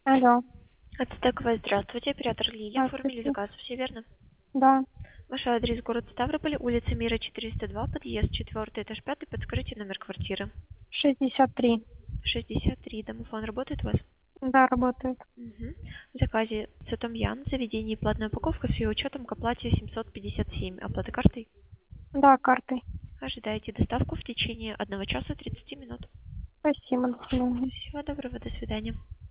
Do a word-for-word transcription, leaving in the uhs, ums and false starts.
Алло, Ацтековая, здравствуйте, оператор Лилия, оформили здравствуйте. заказ, все верно? Да, Ваш адрес город Ставрополь, улица Мира, четыреста два, подъезд четвертый, этаж пятый, подскажите номер квартиры. шестьдесят три. шестьдесят три, домофон работает у вас? Да, работает. Мгм. В заказе Сатомьян, заведение платная упаковка с ее учетом к оплате семьсот пятьдесят семь. Оплата картой? Да, картой. Ожидайте доставку в течение одного часа тридцати минут. Спасибо, до свидания. Всего доброго, до свидания.